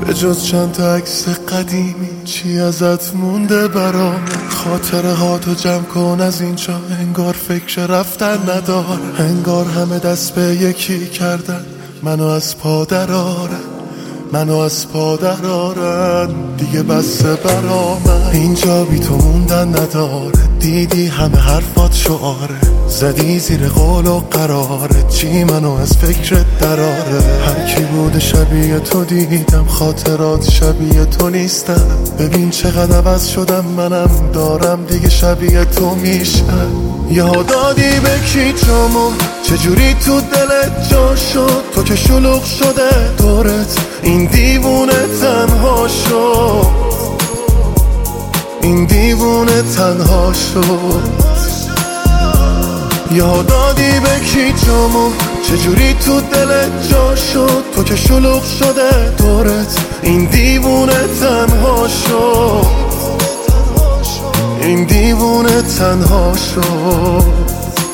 به جز چند تا عکس قدیمی چی ازت مونده برام؟ خاطره ها تو جمع کن از اینجا، انگار فکر رفتن نداره، انگار همه دست به یکی کردن منو از پا درارن، منو از پا درارن. دیگه بسه برا من اینجا بی تو موندن نداره، دیدی همه حرفات شعاره، زدی زیر قول و قراره، چی منو از فکرت دراره؟ هر کی بوده شبیه تو دیدم، خاطرات شبیه تو نیستم، ببین چقدر عوض شدم، منم دارم دیگه شبیه تو میشم. یادادی به کی جامو چجوری تو دلت جا شد، تو که شلوغ شده دورت این دیوونه تنها شد، این دیوونه تنها شد. یادادی به کی جامو چجوری تو دلت جا شد، تو که شلوغ شده دورت این دیوونه تنها شد، این دیوونه تنها شد.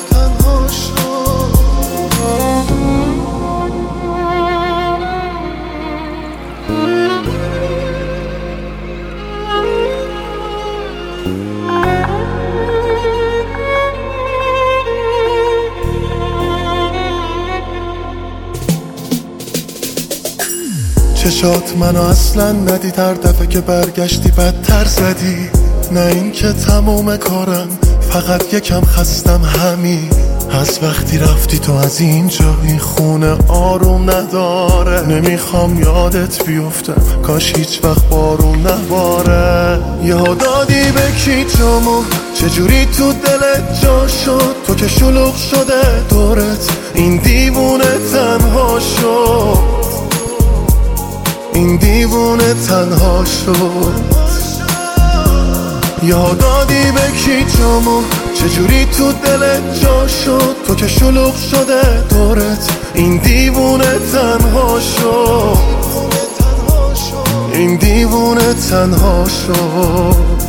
چشات منو اصلا ندید، هر دفعه که برگشتی بدتر زدی. نه این که تموم کارم، فقط یکم خستم همین. از وقتی رفتی تو از اینجا این خونه آروم نداره، نمیخوام یادت بیفتم، کاش هیچ وقت بارون نباره. یادادی به کی جامو چجوری تو دلت جا شد، تو که شلوغ شده دورت این دیوونه تنها شد، این دیوونه تنها شد. یادادی به کی جامو چجوری تو دلت جا شد، تو که شلوغ شده دورت این دیوونه تنها شد، این دیوونه تنها شد.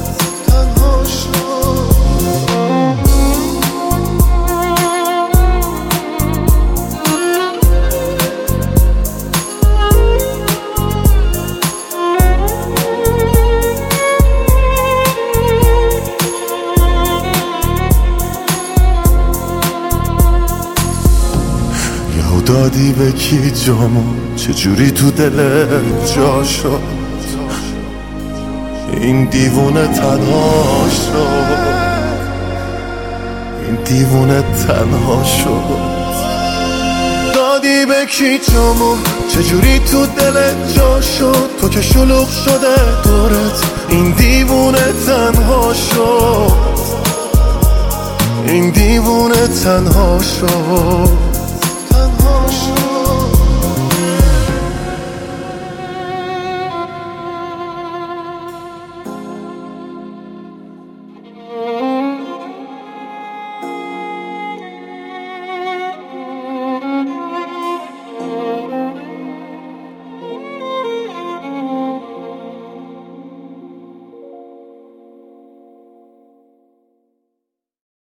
دادی به کی جامو چجوری تو دلت جا شد، این دیوونه تنها شد، این دیوونه تنها شد. دادی به کی جامو چجوری تو دلت جا شد، تو که شلوغ شده دورت این دیوونه تنها شد، این دیوونه تنها شد.